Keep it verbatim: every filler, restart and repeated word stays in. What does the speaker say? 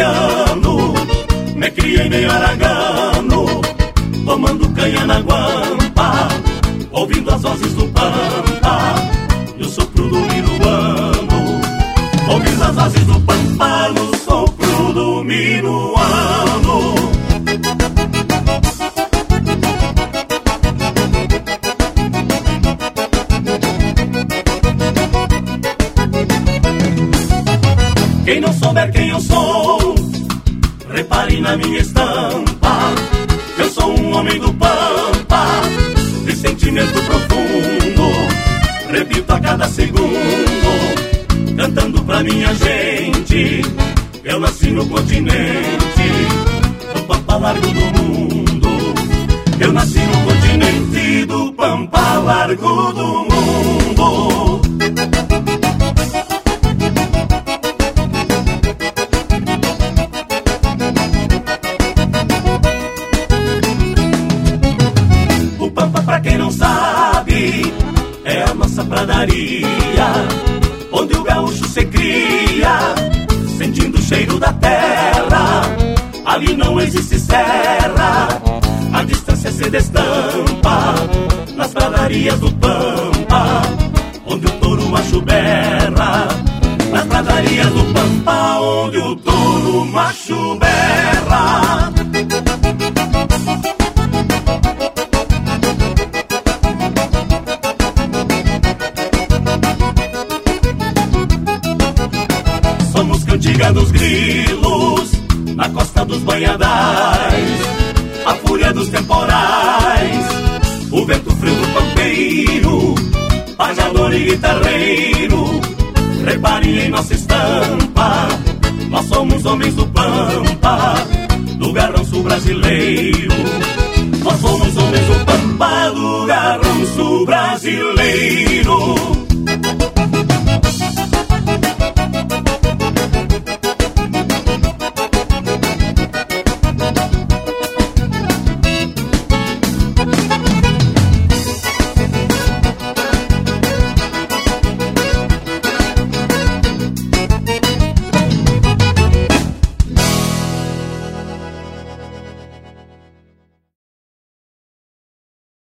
pampiano, me criei meio aragano, tomando canha na guampa, ouvindo as vozes do pampa e o sopro do minuano. Ouvindo as vozes do pampa no sopro do minuano. Quem não souber quem eu sou, repare na minha estampa. Eu sou um homem do pampa, de sentimento profundo. Repito a cada segundo, cantando pra minha gente. Eu nasci no continente, do pampa largo do mundo. Eu nasci no continente, do pampa largo do mundo. Pra quem não sabe, é a nossa pradaria, onde o gaúcho se cria, sentindo o cheiro da terra. Ali não existe serra, a distância se destampa nas pradarias do pampa, onde o touro macho berra. Nas pradarias do pampa, onde o touro macho berra. Cantiga dos grilos, na costa dos banhadais, a fúria dos temporais, o vento frio do pampeiro, pajador e guitarreiro. Reparem em nossa estampa, nós somos homens do pampa, do garranço brasileiro. Nós somos homens do pampa, do garranço brasileiro.